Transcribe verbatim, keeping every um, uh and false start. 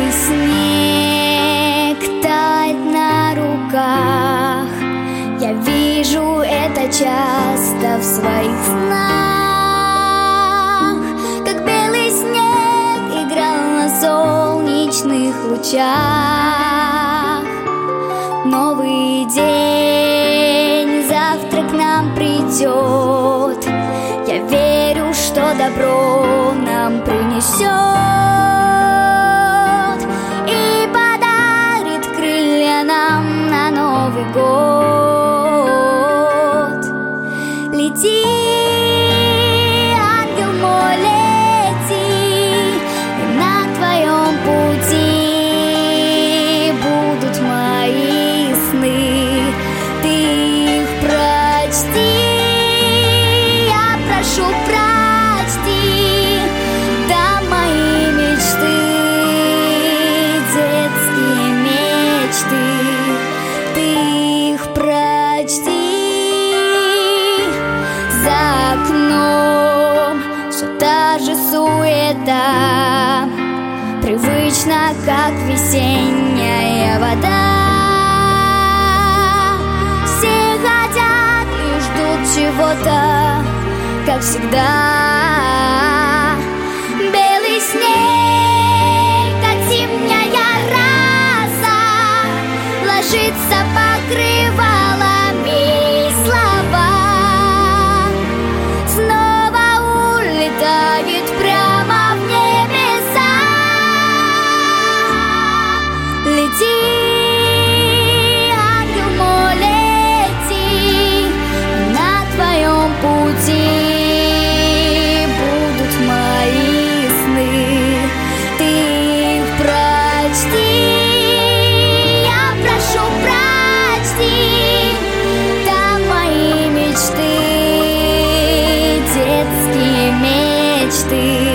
снег тает на руках. Я вижу это часто в своих снах, как белый снег играл на солнечных лучах. Новый день завтра к нам придет. Я верю, что добро нам принесет и подарит крылья нам на Новый год. Лети, ангел мой, лети, и на твоем пути будут мои сны. Ты их прочти, я прошу, прочти, да мои мечты, детские мечты. Ты их прочти. За окном все та же суета, привычно, как весенняя вода. Все хотят и ждут чего-то, как всегда. Белый снег, как зимняя роса, ложится покрывалами слова. Снова улетает прямо в небеса. Лети, ангел мой, лети, на твоем пути будут мои сны. Ты их прочти, я прошу, прочти, да мои мечты, детские мечты.